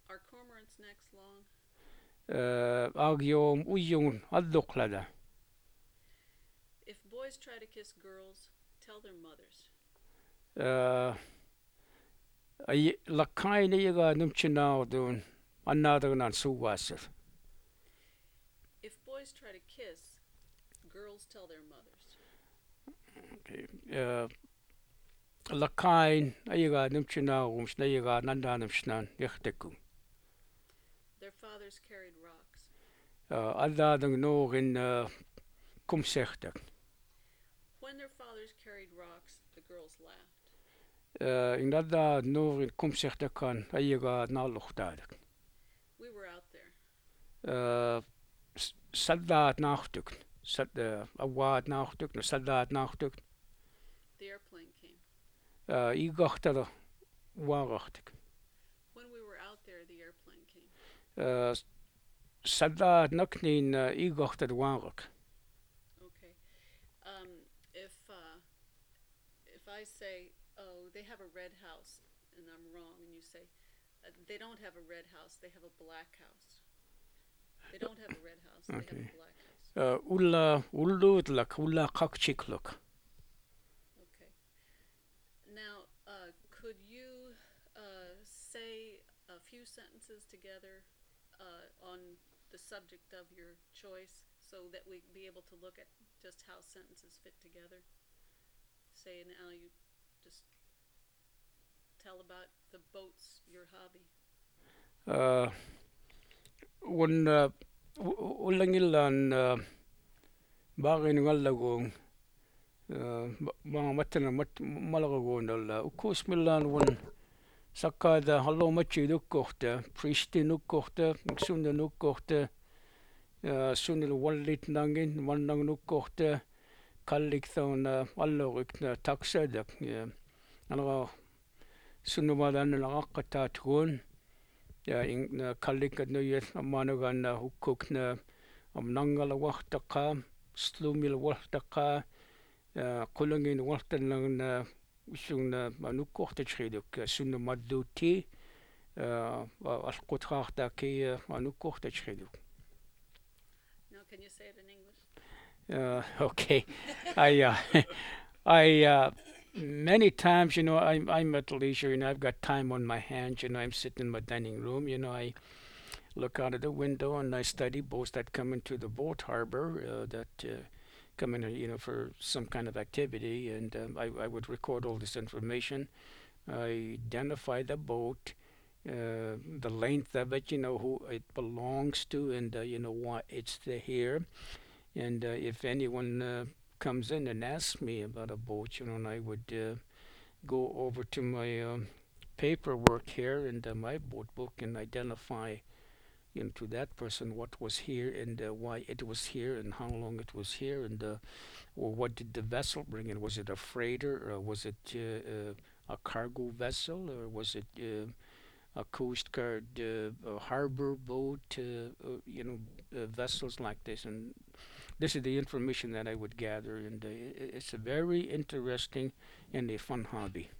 Are cormorants' necks long? Agiom uyung alluqlada. If boys try to kiss girls, tell their mothers. Ay lakain iyaga numchinaudun another suwasir. If boys try to kiss, girls tell their mothers. Okay. Lakain iyaga numchinaum snayaga nandanumshnan yachtekun. Their fathers carried rocks. Alladang no in kumsechtek. When their fathers carried rocks, the girls laughed. In alda no in kumsechtekan iyaga naluchtadak. We were out there. Saldaat nachtuk. Awad nachtuk, no saldaat nachtuk. The airplane came. Igachtada warachtuk. When we were out there, the airplane came. Saldaat naknin igachtada warak. Okay. If I say, oh, they have a red house, and I'm wrong, and you say, they don't have a red house, they have a black house. They don't have a red house, they have a black house. Ulla ulludlak, ulla kakchikluk. Okay. Now, could you say a few sentences together on the subject of your choice so that we be able to look at just how sentences fit together? Say now you just tell about the boats, your hobby. Un ullangilan bagin ngallagong mga matana malagagon alla ukus millan un sakada hallo machi nukkohta priesti nukkohta sunna nukkohta sunnil wallit nangin wannang nukkohta kallik thona allorikna taksadak alga sunnumadan laqattaatgun in kallik no yet managan hukkukna amnangala wahtaqa slumil wahtaqa qulangin wahtanang sungna nukkohta chriduk sunna madduti alqutraarta ki nukkohta chriduk. Now, can you say it in English? Okay. I, I, many times, I'm at leisure, I've got time on my hands, I'm sitting in my dining room, I look out of the window and I study boats that come into the boat harbor, that come in, for some kind of activity, and I would record all this information. I identify the boat, the length of it, who it belongs to, and why it's here. And if anyone comes in and asks me about a boat, and I would go over to my paperwork here and my boat book and identify, to that person what was here and why it was here and how long it was here and or what did the vessel bring in? Was it a freighter or was it a cargo vessel or was it a coast guard a harbor boat? Vessels like this, and this is the information that I would gather, and it's a very interesting and a fun hobby.